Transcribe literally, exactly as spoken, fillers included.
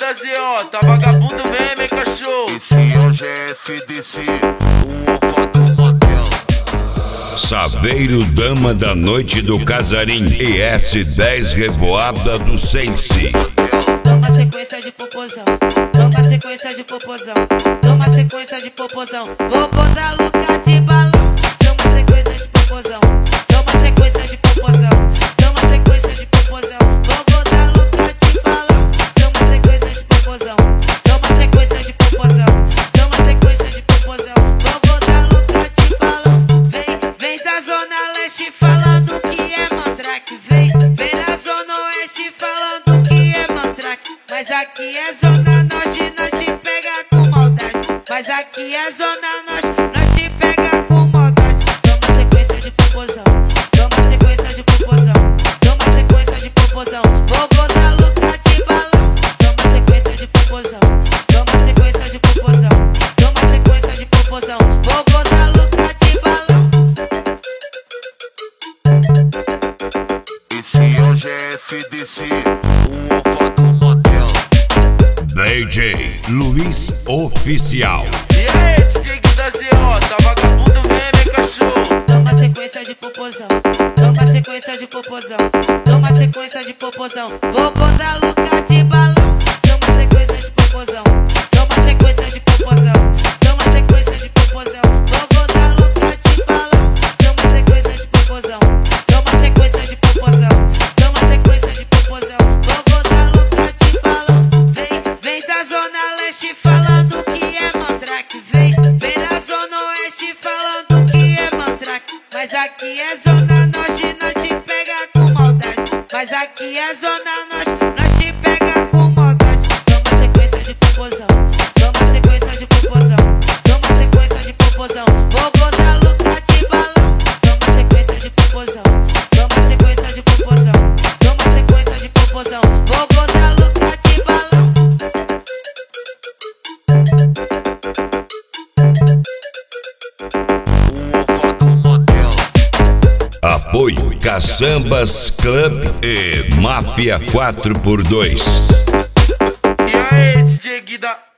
da Z O, tá vagabundo mesmo, hein, cachorro? Esse é o G F D C, o opa do motel. Saveiro, dama da noite do Casarim e S dez Revoada do Sense. Toma sequência de popozão, toma sequência de popozão, toma sequência de popozão. Vou gozar louca de balão. Toma sequência de popozão, toma sequência de popozão, toma sequência de popozão. Vou gozar louca de balão. Toma sequência de popozão, toma sequência de popozão, toma sequência de popozão. Vou gozar louca de balão. Vem, vem da zona leste falando que é mandrake. Vem, vem da zona oeste falando que é mandrake. Mas aqui é zona norte, nós te pega com maldade. Mas aqui é zona norte, nós te pega com maldade. Toma sequência de popozão, toma sequência de popozão, toma sequência de popozão. Vou gozar louca de balão. Toma sequência de popozão, toma sequência de popozão, toma sequência de popozão. Vou gozar louca de balão. Esse é o G F D C, o opa do motel. D J Luiz Oficial. E aí, D J da Z O, tá vagabundo mesmo, hein, cachorro? Toma sequência de popozão, toma sequência de popozão, toma sequência de popozão. Vou gozar louca de balão. Toma sequência de popozão, toma sequência de popozão, toma sequência de popozão. Vou gozar louca de balão. Toma sequência de popozão, toma sequência de popozão, toma sequência de popozão. Vou gozar louca de balão. Vem, vem da zona leste falando que é mandrake. Vem, vem da zona oeste falando que é mandrake. Mas aqui é zona norte, nós te pega com maldade. Mas aqui é zona norte, nós te pega com maldade. Toma sequência de popozão, toma sequência de popozão, toma sequência de popozão. Vou gozar louca de balão. Toma sequência de popozão, toma sequência de popozão, toma sequência de popozão. Vou gozar louca de balão. O opa do motel. Apoio Caçambas Club e Máfia quatro por dois. E aí, D J Guida.